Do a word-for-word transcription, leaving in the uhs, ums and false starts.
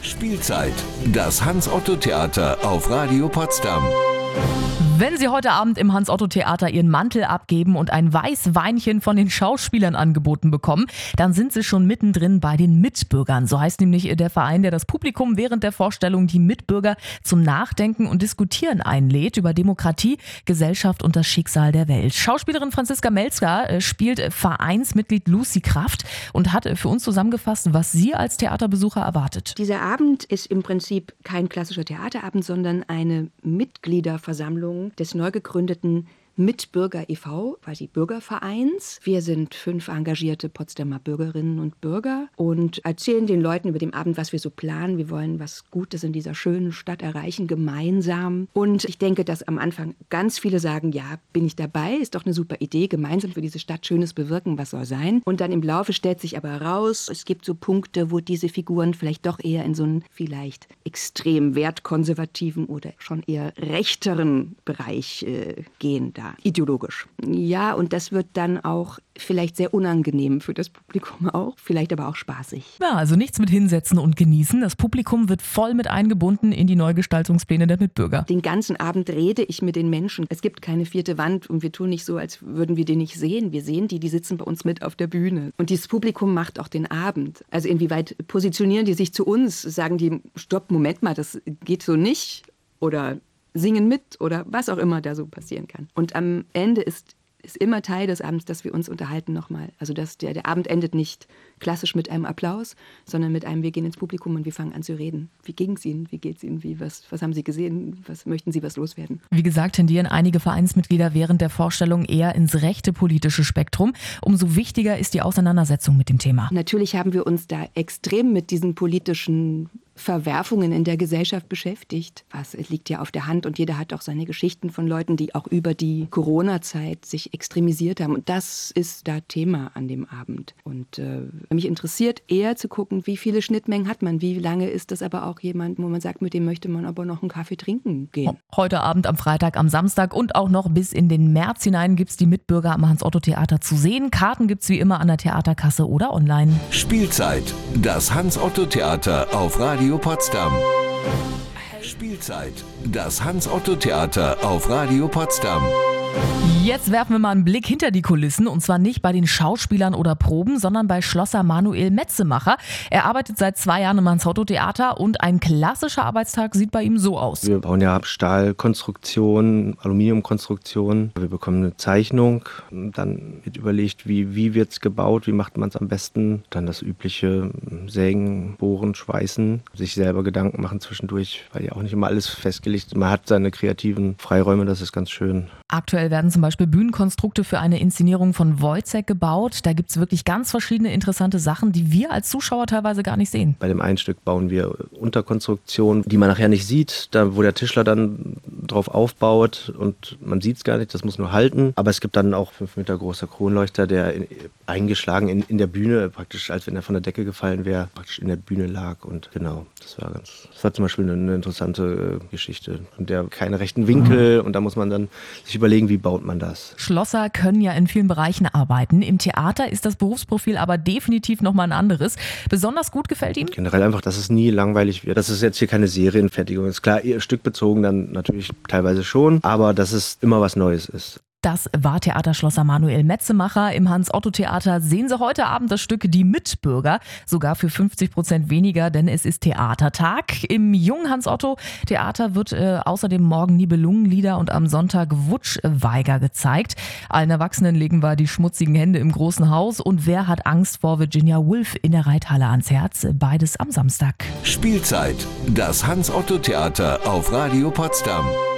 Spielzeit, das Hans-Otto-Theater auf Radio Potsdam. Wenn Sie heute Abend im Hans-Otto-Theater Ihren Mantel abgeben und ein Weißweinchen von den Schauspielern angeboten bekommen, dann sind Sie schon mittendrin bei den Mitbürgern. So heißt nämlich der Verein, der das Publikum während der Vorstellung die Mitbürger zum Nachdenken und Diskutieren einlädt über Demokratie, Gesellschaft und das Schicksal der Welt. Schauspielerin Franziska Melzger spielt Vereinsmitglied Lucy Kraft und hat für uns zusammengefasst, was sie als Theaterbesucher erwartet. Dieser Abend ist im Prinzip kein klassischer Theaterabend, sondern eine Mitgliederversammlung des neu gegründeten Mitbürger e V, quasi Bürgervereins. Wir sind fünf engagierte Potsdamer Bürgerinnen und Bürger und erzählen den Leuten über den Abend, was wir so planen. Wir wollen was Gutes in dieser schönen Stadt erreichen, gemeinsam. Und ich denke, dass am Anfang ganz viele sagen, ja, bin ich dabei, ist doch eine super Idee, gemeinsam für diese Stadt Schönes bewirken, was soll sein. Und dann im Laufe stellt sich aber raus, es gibt so Punkte, wo diese Figuren vielleicht doch eher in so einen vielleicht extrem wertkonservativen oder schon eher rechteren Bereich äh, gehen da. Ideologisch. Ja, und das wird dann auch vielleicht sehr unangenehm für das Publikum auch, vielleicht aber auch spaßig. Ja, also nichts mit hinsetzen und genießen. Das Publikum wird voll mit eingebunden in die Neugestaltungspläne der Mitbürger. Den ganzen Abend rede ich mit den Menschen. Es gibt keine vierte Wand und wir tun nicht so, als würden wir die nicht sehen. Wir sehen die, die sitzen bei uns mit auf der Bühne. Und dieses Publikum macht auch den Abend. Also inwieweit positionieren die sich zu uns? Sagen die, stopp, Moment mal, das geht so nicht? Oder singen mit oder was auch immer da so passieren kann. Und am Ende ist, ist immer Teil des Abends, dass wir uns unterhalten nochmal. Also dass der, der Abend endet nicht klassisch mit einem Applaus, sondern mit einem, wir gehen ins Publikum und wir fangen an zu reden. Wie ging es Ihnen? Wie geht es Ihnen? Wie, was, was haben Sie gesehen? Was möchten Sie was loswerden? Wie gesagt, tendieren einige Vereinsmitglieder während der Vorstellung eher ins rechte politische Spektrum. Umso wichtiger ist die Auseinandersetzung mit dem Thema. Natürlich haben wir uns da extrem mit diesen politischen Verwerfungen in der Gesellschaft beschäftigt. Was liegt ja auf der Hand und jeder hat auch seine Geschichten von Leuten, die auch über die Corona-Zeit sich extremisiert haben. Und das ist da Thema an dem Abend. Und äh, mich interessiert eher zu gucken, wie viele Schnittmengen hat man, wie lange ist das aber auch jemand, wo man sagt, mit dem möchte man aber noch einen Kaffee trinken gehen. Heute Abend, am Freitag, am Samstag und auch noch bis in den März hinein gibt es die Mitbürger am Hans-Otto-Theater zu sehen. Karten gibt es wie immer an der Theaterkasse oder online. Spielzeit, das Hans-Otto-Theater auf Radio Potsdam. Spielzeit, das Hans-Otto-Theater auf Radio Potsdam. Jetzt werfen wir mal einen Blick hinter die Kulissen und zwar nicht bei den Schauspielern oder Proben, sondern bei Schlosser Manuel Metzemacher. Er arbeitet seit zwei Jahren im Hans-Otto-Theater und ein klassischer Arbeitstag sieht bei ihm so aus. Wir bauen ja Stahlkonstruktion, Aluminiumkonstruktion. Wir bekommen eine Zeichnung, dann wird überlegt, wie, wie wird es gebaut, wie macht man es am besten. Dann das übliche Sägen, Bohren, Schweißen, sich selber Gedanken machen zwischendurch, weil ja auch nicht immer alles festgelegt ist. Man hat seine kreativen Freiräume, das ist ganz schön. Aktuell werden zum Beispiel Bühnenkonstrukte für eine Inszenierung von Wojciech gebaut. Da gibt es wirklich ganz verschiedene interessante Sachen, die wir als Zuschauer teilweise gar nicht sehen. Bei dem einen Stück bauen wir Unterkonstruktionen, die man nachher nicht sieht, da wo der Tischler dann drauf aufbaut und man sieht es gar nicht, das muss nur halten. Aber es gibt dann auch fünf Meter großer Kronleuchter, der in, eingeschlagen in, in der Bühne, praktisch als wenn er von der Decke gefallen wäre, praktisch in der Bühne lag. Und genau, das war ganz, das war zum Beispiel eine, eine interessante Geschichte. Und der keine rechten Winkel und da muss man dann sich überlegen, wie baut man das. Schlosser können ja in vielen Bereichen arbeiten. Im Theater ist das Berufsprofil aber definitiv nochmal ein anderes. Besonders gut gefällt ihm? Generell einfach, dass es nie langweilig wird. Das ist jetzt hier keine Serienfertigung. Ist klar, stückbezogen dann natürlich teilweise schon, aber dass es immer was Neues ist. Das war Theaterschlosser Manuel Metzemacher. Im Hans-Otto-Theater sehen Sie heute Abend das Stück Die Mitbürger, sogar für fünfzig Prozent weniger, denn es ist Theatertag. Im jungen Hans-Otto-Theater wird äh, außerdem morgen Nibelungenlieder und am Sonntag Wutschweiger gezeigt. Allen Erwachsenen legen wir die schmutzigen Hände im großen Haus und wer hat Angst vor Virginia Woolf in der Reithalle ans Herz? Beides am Samstag. Spielzeit, das Hans-Otto-Theater auf Radio Potsdam.